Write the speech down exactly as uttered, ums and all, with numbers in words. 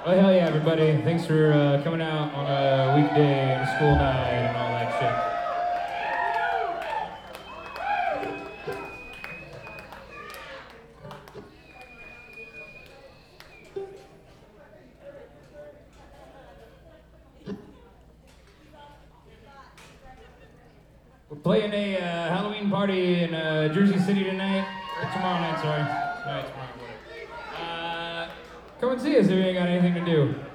Oh, hell yeah, everybody. Thanks for uh, coming out on a weekday and a school night and all that shit. We're playing a uh, Halloween party in uh, Jersey City tonight. Or tomorrow night, sorry. Tonight, tomorrow, whatever. Uh, come and see us if you ain't got anything to do.